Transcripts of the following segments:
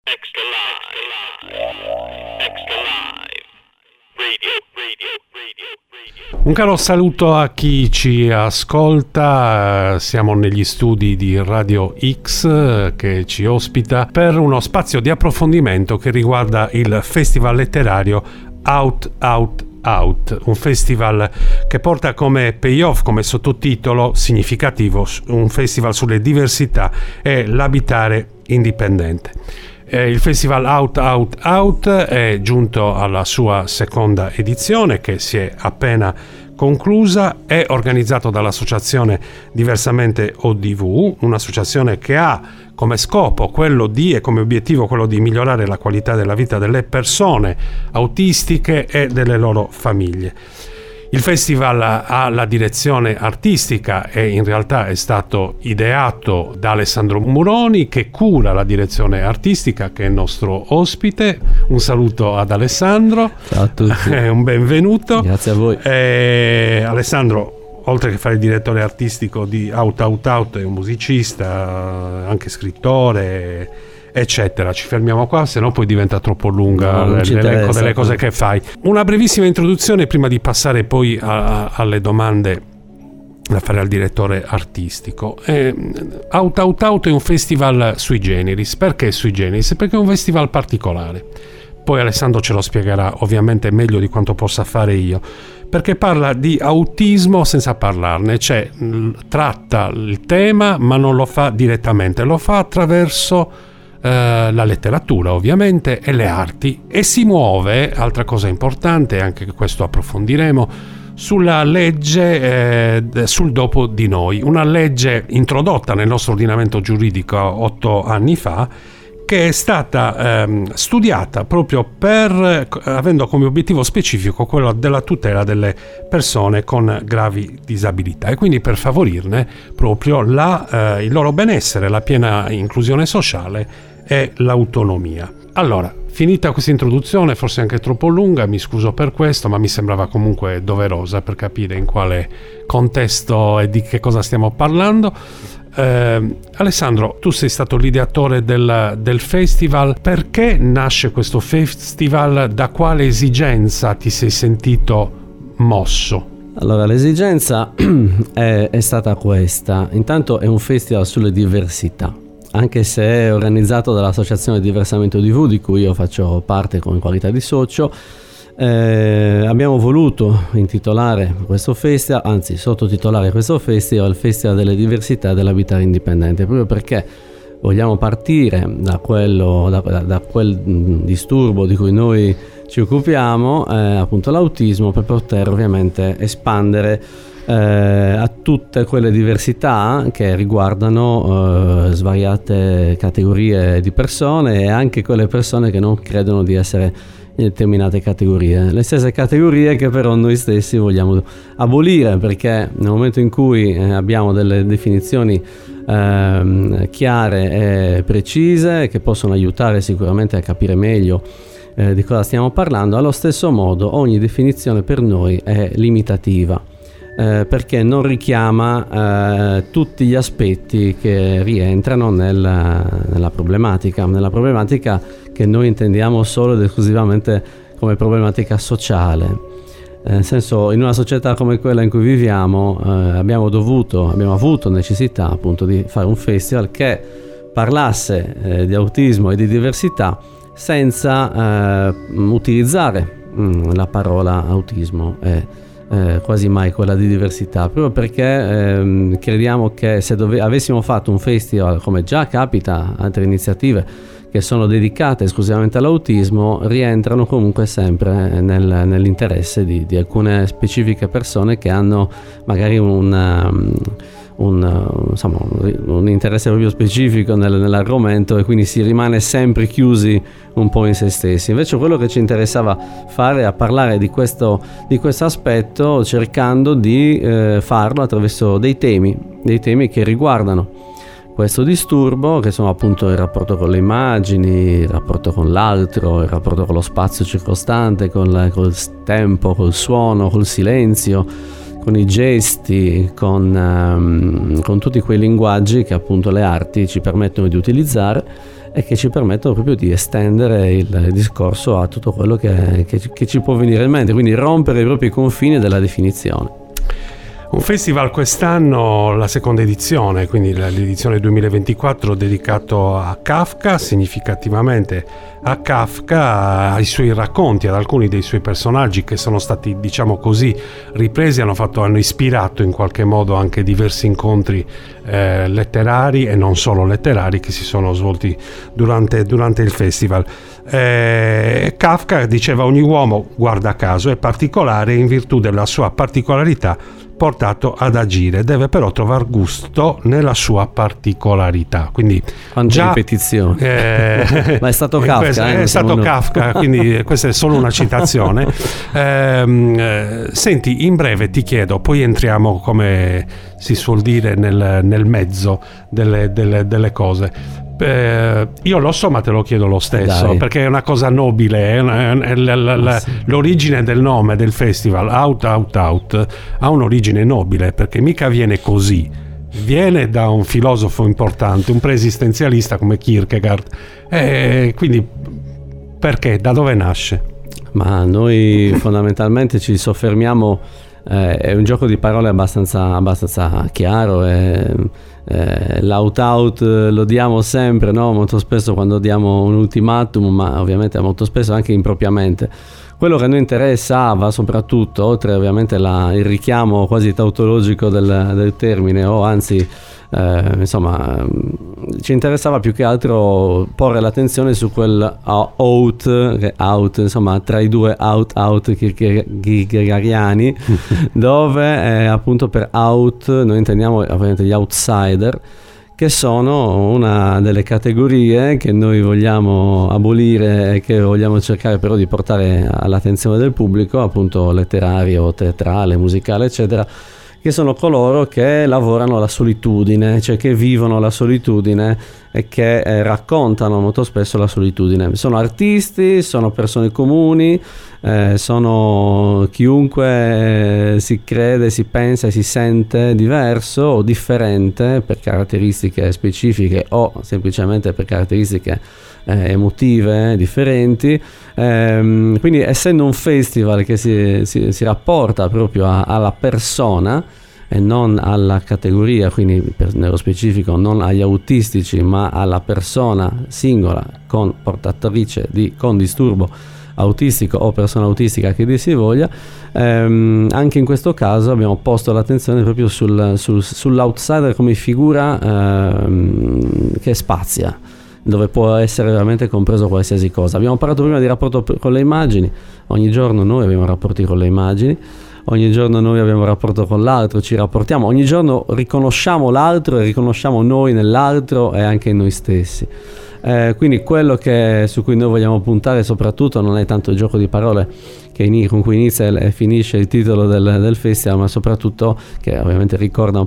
Extra live. Extra live. Radio. Un caro saluto a chi ci ascolta, siamo negli studi di Radio X che ci ospita per uno spazio di approfondimento che riguarda il festival letterario Out, un festival che porta come payoff, come sottotitolo significativo, un festival sulle diversità e l'abitare indipendente. Il festival Out è giunto alla sua seconda edizione che si è appena conclusa, è organizzato dall'associazione Diversamente ODV, un'associazione che ha come scopo quello di e come obiettivo quello di migliorare la qualità della vita delle persone autistiche e delle loro famiglie. Il festival ha la direzione artistica e in realtà è stato ideato da Alessandro Muroni, che cura la direzione artistica, che è il nostro ospite. Un saluto ad Alessandro. Ciao a tutti. Un benvenuto. Grazie a voi. Alessandro, oltre che fare il direttore artistico di Out, è un musicista, anche scrittore, eccetera. Ci fermiamo qua, se no poi diventa troppo lunga l'elenco delle cose che fai. Una brevissima introduzione prima di passare poi alle domande da fare al direttore artistico. Out è un festival sui generis. Perché sui generis? Perché è un festival particolare. Poi Alessandro ce lo spiegherà ovviamente meglio di quanto possa fare io, perché parla di autismo senza parlarne, cioè tratta il tema ma non lo fa direttamente, lo fa attraverso la letteratura ovviamente e le arti, e si muove, altra cosa importante, anche questo approfondiremo, sulla legge sul dopo di noi, una legge introdotta nel nostro ordinamento giuridico 8 anni fa, che è stata studiata proprio avendo come obiettivo specifico quello della tutela delle persone con gravi disabilità e quindi per favorirne proprio il loro benessere, la piena inclusione sociale e l'autonomia. Allora, finita questa introduzione, forse anche troppo lunga, mi scuso per questo, ma mi sembrava comunque doverosa per capire in quale contesto e di che cosa stiamo parlando. Alessandro, tu sei stato l'ideatore del festival. Perché nasce questo festival? Da quale esigenza ti sei sentito mosso? Allora, l'esigenza è stata questa. Intanto è un festival sulle diversità, anche se è organizzato dall'associazione Diversamente ODV, di cui io faccio parte in qualità di socio. Abbiamo voluto intitolare questo festival, anzi sottotitolare questo festival, il Festival delle Diversità dell'Abitare Indipendente, proprio perché vogliamo partire da quel disturbo di cui noi ci occupiamo, appunto l'autismo, per poter ovviamente espandere a tutte quelle diversità che riguardano svariate categorie di persone e anche quelle persone che non credono di essere in determinate categorie, le stesse categorie che però noi stessi vogliamo abolire, perché nel momento in cui abbiamo delle definizioni chiare e precise che possono aiutare sicuramente a capire meglio di cosa stiamo parlando, allo stesso modo ogni definizione per noi è limitativa, perché non richiama tutti gli aspetti che rientrano nella problematica che noi intendiamo solo ed esclusivamente come problematica sociale. Nel senso, in una società come quella in cui viviamo abbiamo avuto necessità appunto di fare un festival che parlasse di autismo e di diversità senza utilizzare la parola autismo e quasi mai quella di diversità, proprio perché crediamo che se avessimo fatto un festival, come già capita altre iniziative che sono dedicate esclusivamente all'autismo, rientrano comunque sempre nell'interesse di alcune specifiche persone che hanno magari un interesse proprio specifico nell'argomento, e quindi si rimane sempre chiusi un po' in se stessi. Invece quello che ci interessava fare è parlare di questo aspetto, cercando di farlo attraverso dei temi che riguardano questo disturbo, che sono appunto il rapporto con le immagini, il rapporto con l'altro, il rapporto con lo spazio circostante, col tempo, col suono, col silenzio, con i gesti, con tutti quei linguaggi che appunto le arti ci permettono di utilizzare e che ci permettono proprio di estendere il discorso a tutto quello che ci può venire in mente, quindi rompere i propri confini della definizione. Un festival quest'anno, la seconda edizione, quindi l'edizione 2024, dedicato a Kafka, significativamente a Kafka, ai suoi racconti, ad alcuni dei suoi personaggi che sono stati, diciamo così, ripresi, hanno ispirato in qualche modo anche diversi incontri letterari e non solo letterari che si sono svolti durante il festival. Kafka diceva: ogni uomo, guarda caso, è particolare e in virtù della sua particolarità portato ad agire, deve però trovare gusto nella sua particolarità. Quindi quante già ripetizioni. Ma è stato Kafka, è stato Kafka, quindi questa è solo una citazione. Senti, in breve ti chiedo, poi entriamo, come si suol dire, nel mezzo delle cose. Io lo so, ma te lo chiedo lo stesso. Dai. Perché è una cosa nobile, l'origine del nome del festival Out ha un'origine nobile, perché mica viene così, viene da un filosofo importante, un preesistenzialista come Kierkegaard, quindi perché, da dove nasce? Ma noi fondamentalmente ci soffermiamo, è un gioco di parole abbastanza chiaro, l'out lo diamo sempre, no? Molto spesso quando diamo un ultimatum, ma ovviamente molto spesso anche impropriamente. Quello che a noi interessava soprattutto, oltre ovviamente il richiamo quasi tautologico del termine, o anzi insomma ci interessava più che altro porre l'attenzione su quel out, insomma tra i due out kierkegaardiani, dove appunto per out noi intendiamo ovviamente gli outsider, che sono una delle categorie che noi vogliamo abolire e che vogliamo cercare però di portare all'attenzione del pubblico, appunto letterario, teatrale, musicale, eccetera, che sono coloro che lavorano la solitudine, cioè che vivono la solitudine e che raccontano molto spesso la solitudine. Sono artisti, sono persone comuni, sono chiunque si crede, si pensa e si sente diverso o differente per caratteristiche specifiche o semplicemente per caratteristiche emotive differenti, quindi essendo un festival che si rapporta proprio alla persona e non alla categoria, quindi nello specifico non agli autistici ma alla persona singola portatrice con disturbo autistico o persona autistica che dir si voglia, anche in questo caso abbiamo posto l'attenzione proprio sull'outsider come figura che spazia, dove può essere veramente compreso qualsiasi cosa. Abbiamo parlato prima di rapporto con le immagini, ogni giorno noi abbiamo rapporti con le immagini, ogni giorno noi abbiamo un rapporto con l'altro, ci rapportiamo, ogni giorno riconosciamo l'altro e riconosciamo noi nell'altro e anche in noi stessi. Quindi quello su cui noi vogliamo puntare soprattutto non è tanto il gioco di parole con cui inizia e finisce il titolo del festival, ma soprattutto che ovviamente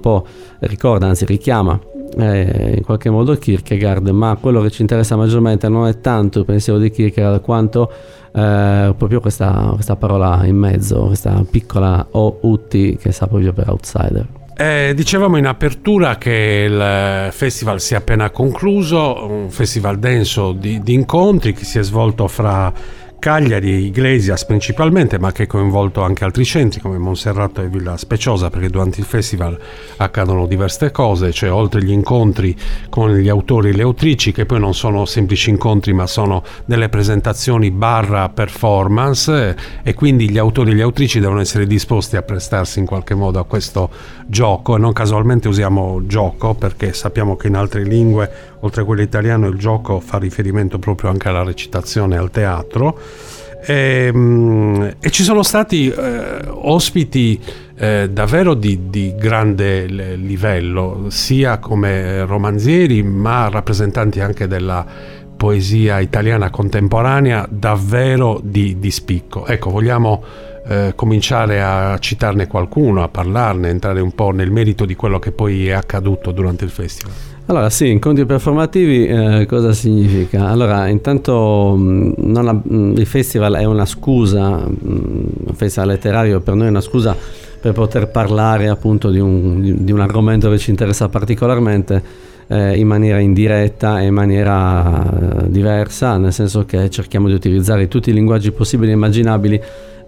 richiama in qualche modo Kierkegaard, ma quello che ci interessa maggiormente non è tanto il pensiero di Kierkegaard quanto proprio questa parola in mezzo, questa piccola OUT che sta proprio per outsider. Dicevamo in apertura che il festival si è appena concluso, un festival denso di incontri che si è svolto fra Cagliari e Iglesias principalmente, ma che ha coinvolto anche altri centri come Monserrato e Villa Speciosa, perché durante il festival accadono diverse cose, cioè oltre gli incontri con gli autori e le autrici, che poi non sono semplici incontri ma sono delle presentazioni / performance, e quindi gli autori e le autrici devono essere disposti a prestarsi in qualche modo a questo gioco, e non casualmente usiamo gioco perché sappiamo che in altre lingue oltre a quello italiano il gioco fa riferimento proprio anche alla recitazione e al teatro. E ci sono stati ospiti davvero di grande livello, sia come romanzieri ma rappresentanti anche della poesia italiana contemporanea davvero di spicco. Ecco, vogliamo cominciare a citarne qualcuno, a parlarne, entrare un po' nel merito di quello che poi è accaduto durante il festival. Allora sì, incontri performativi cosa significa? Allora intanto il festival è una scusa, un festival letterario per noi è una scusa per poter parlare appunto di un argomento che ci interessa particolarmente in maniera indiretta e in maniera diversa, nel senso che cerchiamo di utilizzare tutti i linguaggi possibili e immaginabili,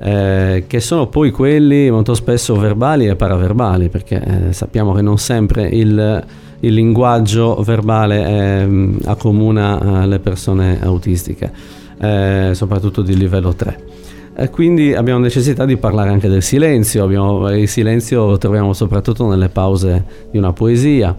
che sono poi quelli molto spesso verbali e paraverbali, perché sappiamo che non sempre il linguaggio verbale accomuna le persone autistiche, soprattutto di livello 3. Quindi abbiamo necessità di parlare anche del silenzio. Il silenzio lo troviamo soprattutto nelle pause di una poesia,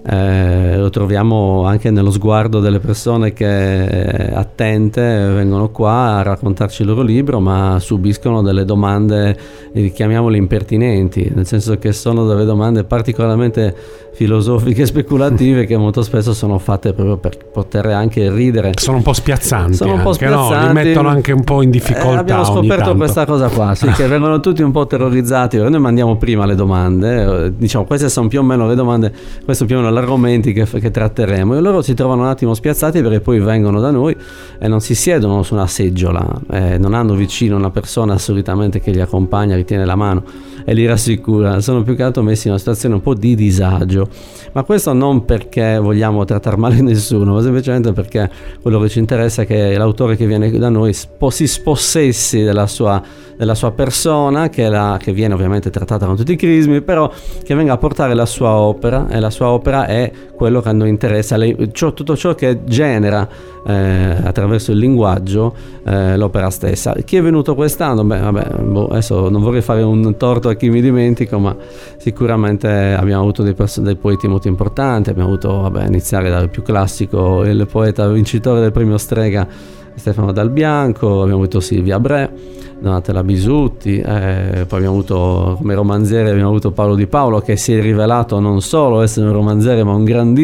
lo troviamo anche nello sguardo delle persone che attente vengono qua a raccontarci il loro libro, ma subiscono delle domande, chiamiamole impertinenti, nel senso che sono delle domande particolarmente filosofiche e speculative che molto spesso sono fatte proprio per poter anche ridere. Sono un po' spiazzanti, sono un po' spiazzanti, no? Li mettono anche un po' in difficoltà. Abbiamo scoperto questa cosa qua, sì, che vengono tutti un po' terrorizzati. Noi mandiamo prima le domande, diciamo queste sono più o meno le domande, questo più o meno gli argomenti che tratteremo, e loro si trovano un attimo spiazzati perché poi vengono da noi e non si siedono su una seggiola, non hanno vicino una persona solitamente che li accompagna, li tiene la mano e li rassicura, sono più che altro messi in una situazione un po' di disagio. Ma questo non perché vogliamo trattare male nessuno, ma semplicemente perché quello che ci interessa è che l'autore che viene da noi si spossessi della sua persona, che viene ovviamente trattata con tutti i crismi, però che venga a portare la sua opera, e la sua opera è quello che a noi interessa, tutto ciò che genera attraverso il linguaggio l'opera stessa. Chi è venuto quest'anno? Adesso non vorrei fare un torto a chi mi dimentico, ma sicuramente abbiamo avuto dei poeti molto importanti. Abbiamo avuto, iniziare dal più classico, il poeta vincitore del premio Strega Stefano Dal Bianco, abbiamo avuto Silvia Bre, Donatella Bisutti, poi abbiamo avuto come romanziere Paolo Di Paolo, che si è rivelato non solo essere un romanziere ma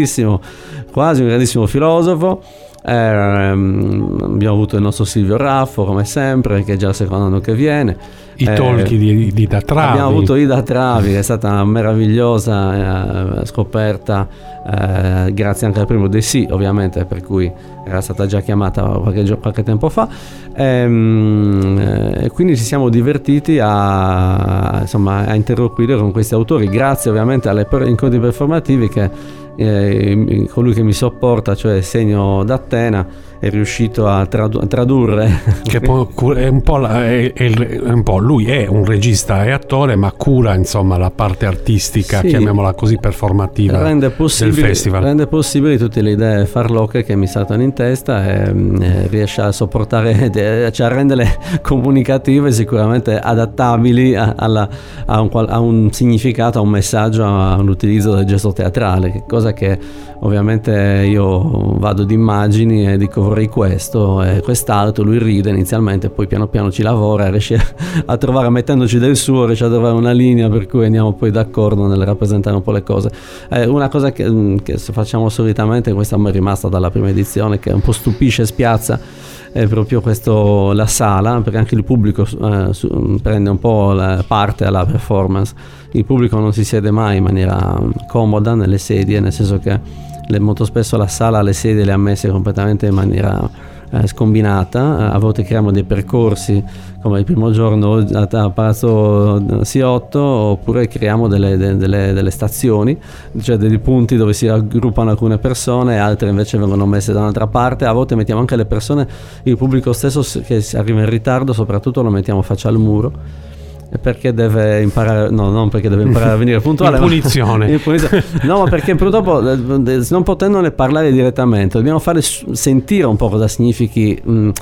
quasi un grandissimo filosofo. Abbiamo avuto il nostro Silvio Raffo, come sempre, che è già il secondo anno che viene. I talchi di Ida Travi. Abbiamo avuto Ida Travi, che è stata una meravigliosa scoperta, grazie anche al primo dei sì, ovviamente, per cui era stata già chiamata qualche tempo fa. Quindi ci siamo divertiti a interloquire con questi autori, grazie ovviamente agli incontri performativi che colui che mi sopporta, cioè Segno d'Attena, è riuscito a tradurre. Che è un po' lui è un regista e attore, ma cura insomma la parte artistica, sì, chiamiamola così, performativa del festival. Rende possibili tutte le idee farlocche che mi saltano in testa e riesce a sopportare, cioè a renderle comunicative, sicuramente adattabili a un significato, a un messaggio, all'utilizzo del gesto teatrale, che cosa che ovviamente io vado di immagini e dico vorrei questo e quest'altro, lui ride inizialmente, poi piano piano ci lavora e riesce a trovare, mettendoci del suo, riesce a trovare una linea per cui andiamo poi d'accordo nel rappresentare un po' le cose. Una cosa che facciamo solitamente, questa mi è rimasta dalla prima edizione, che un po' stupisce e spiazza, è proprio questo, la sala, perché anche il pubblico prende un po' la parte alla performance. Il pubblico non si siede mai in maniera comoda nelle sedie, nel senso che molto spesso la sala, le sedie le ha messe completamente in maniera scombinata. A volte creiamo dei percorsi come il primo giorno a Palazzo C8, oppure creiamo delle stazioni, cioè dei punti dove si raggruppano alcune persone, altre invece vengono messe da un'altra parte. A volte mettiamo anche le persone, il pubblico stesso che arriva in ritardo soprattutto, lo mettiamo faccia al muro, perché deve imparare, no, non perché deve imparare a venire puntuale, in punizione. No, ma perché purtroppo, non potendone parlare direttamente, dobbiamo fare sentire un po' cosa significhi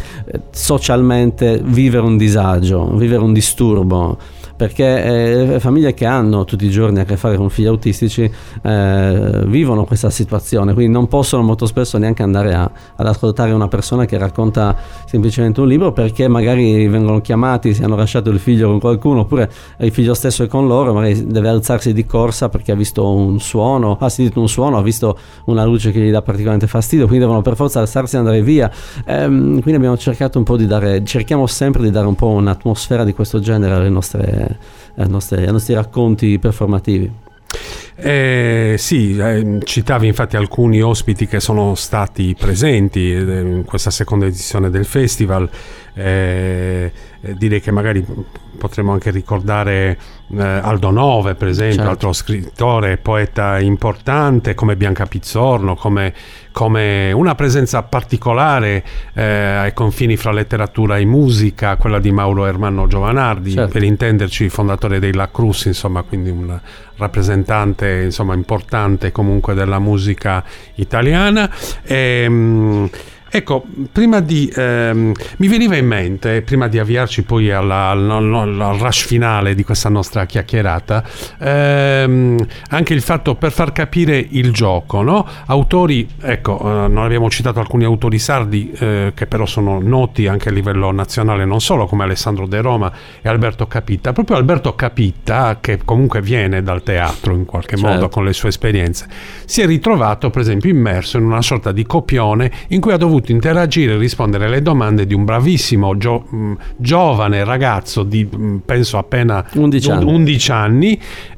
socialmente vivere un disagio, vivere un disturbo, perché famiglie che hanno tutti i giorni a che fare con figli autistici vivono questa situazione, quindi non possono molto spesso neanche andare ad ascoltare una persona che racconta semplicemente un libro, perché magari vengono chiamati, si hanno lasciato il figlio con qualcuno, oppure il figlio stesso è con loro, magari deve alzarsi di corsa perché ha visto un suono, ha sentito un suono, ha visto una luce che gli dà particolarmente fastidio, quindi devono per forza alzarsi e andare via. Quindi abbiamo cercato un po' cerchiamo sempre di dare un po' un'atmosfera di questo genere ai nostri racconti performativi. Citavi infatti alcuni ospiti che sono stati presenti in questa seconda edizione del festival. Direi che magari potremmo anche ricordare Aldo Nove, per esempio, certo, altro scrittore e poeta importante, come Bianca Pizzorno, come una presenza particolare ai confini fra letteratura e musica, quella di Mauro Ermanno Giovanardi, certo, per intenderci fondatore dei La Cruz, insomma, quindi un rappresentante, insomma, importante comunque della musica italiana. Ecco, prima di mi veniva in mente, prima di avviarci poi al rush finale di questa nostra chiacchierata, anche il fatto, per far capire il gioco, no? Autori, ecco, non abbiamo citato alcuni autori sardi che però sono noti anche a livello nazionale, non solo, come Alessandro De Roma e Alberto Capitta. Proprio Alberto Capitta, che comunque viene dal teatro in qualche modo con le sue esperienze, si è ritrovato per esempio immerso in una sorta di copione in cui ha dovuto interagire e rispondere alle domande di un bravissimo giovane ragazzo di penso appena 11 anni,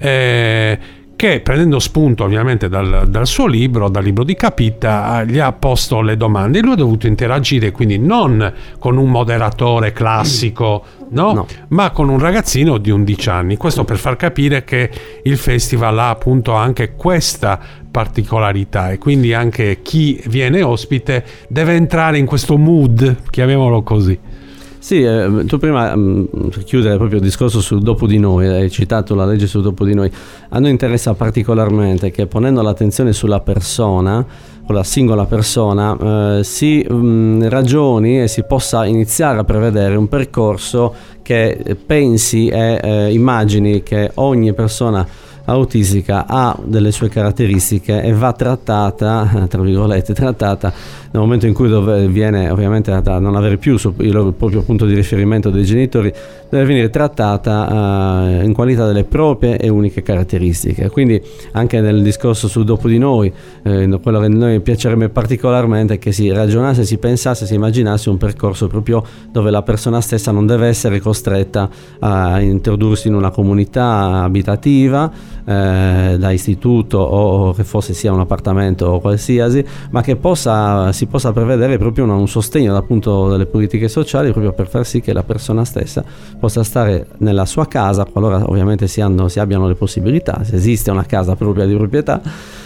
che, prendendo spunto ovviamente dal suo libro, dal libro di Capitta, gli ha posto le domande e lui ha dovuto interagire, quindi non con un moderatore classico, no, ma con un ragazzino di 11 anni. Questo per far capire che il festival ha appunto anche questa particolarità, e quindi anche chi viene ospite deve entrare in questo mood, chiamiamolo così. Sì, tu prima, per chiudere proprio il discorso sul dopo di noi, hai citato la legge sul dopo di noi. A noi interessa particolarmente che, ponendo l'attenzione sulla persona, con la singola persona, si ragioni e si possa iniziare a prevedere un percorso che pensi e immagini che ogni persona autistica ha delle sue caratteristiche e va trattata, tra virgolette, nel momento in cui viene ovviamente a non avere più il proprio punto di riferimento dei genitori, deve venire trattata in qualità delle proprie e uniche caratteristiche. Quindi anche nel discorso sul dopo di noi, quello che a noi piacerebbe particolarmente è che si ragionasse, si pensasse, si immaginasse un percorso proprio dove la persona stessa non deve essere costretta a introdursi in una comunità abitativa, da istituto o che fosse sia un appartamento o qualsiasi, ma che si possa prevedere proprio un sostegno dal punto delle politiche sociali, proprio per far sì che la persona stessa possa stare nella sua casa, qualora ovviamente si abbiano le possibilità, se esiste una casa propria di proprietà,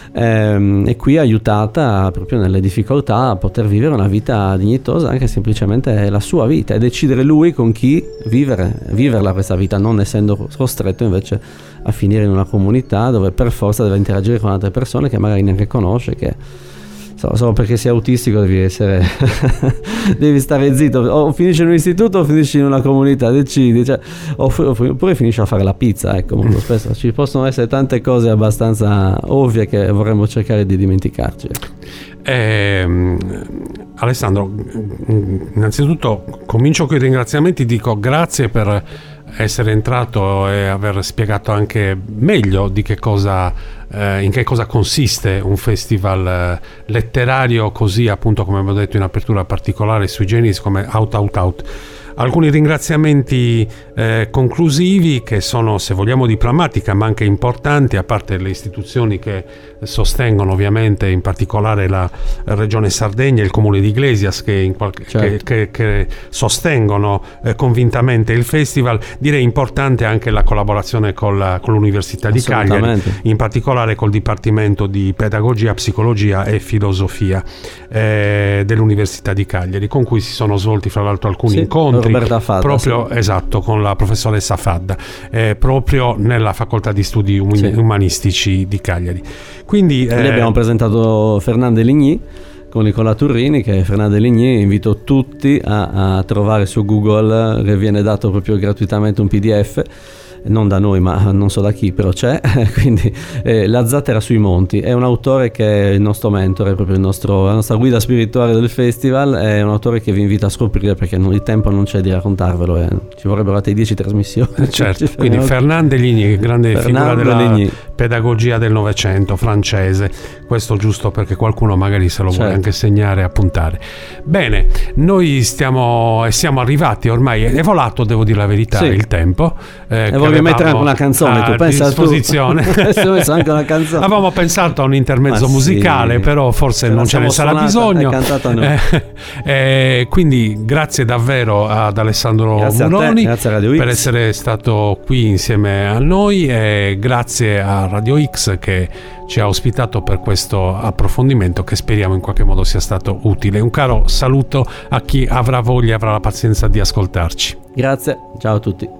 e qui aiutata proprio nelle difficoltà a poter vivere una vita dignitosa, anche semplicemente la sua vita, e decidere lui con chi viverla questa vita, non essendo costretto invece a finire in una comunità dove per forza deve interagire con altre persone che magari neanche conosce, che solo perché sei autistico devi stare zitto, o finisci in un istituto o finisci in una comunità, decidi, oppure finisci a fare la pizza. Ecco, molto spesso ci possono essere tante cose abbastanza ovvie che vorremmo cercare di dimenticarci. Alessandro, innanzitutto comincio con i ringraziamenti, dico grazie per essere entrato e aver spiegato anche meglio di in che cosa consiste un festival letterario così, appunto, come abbiamo detto in apertura, particolare, sui generis, come Out. Alcuni ringraziamenti conclusivi, che sono, se vogliamo, di prammatica ma anche importanti, a parte le istituzioni che sostengono ovviamente, in particolare la Regione Sardegna e il Comune di Iglesias, che sostengono convintamente il festival. Direi importante anche la collaborazione con l'Università di Cagliari, in particolare col Dipartimento di Pedagogia, Psicologia e Filosofia dell'Università di Cagliari, con cui si sono svolti fra l'altro alcuni incontri proprio esatto, con la professoressa Fadda, proprio nella facoltà di studi umanistici di Cagliari. Quindi noi abbiamo presentato Fernande Ligny con Nicola Turrini, che Fernande Ligny invito tutti a trovare su Google, che viene dato proprio gratuitamente un PDF, non da noi ma non so da chi, però c'è. Quindi La zattera sui monti, è un autore che è il nostro mentore, proprio la nostra guida spirituale del festival, è un autore che vi invita a scoprire, perché il tempo non c'è di raccontarvelo, ci vorrebbero altre 10 trasmissioni. Certo, quindi Fernande Ligny, grande figura della pedagogia del Novecento francese, questo giusto perché qualcuno magari se lo vuole anche segnare e appuntare. Bene, noi siamo arrivati ormai, è volato, devo dire la verità, il tempo, volevi mettere anche una canzone, tu pensa a disposizione. Adesso ho messo anche una canzone. Avevamo pensato a un intermezzo musicale, sì, però forse non ce ne sarà bisogno. Quindi grazie davvero ad Alessandro Muroni per essere stato qui insieme a noi, e grazie a Radio X che ci ha ospitato per questo approfondimento che speriamo in qualche modo sia stato utile. Un caro saluto a chi avrà voglia e avrà la pazienza di ascoltarci. Grazie, ciao a tutti.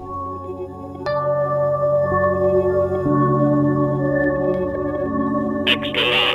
Extra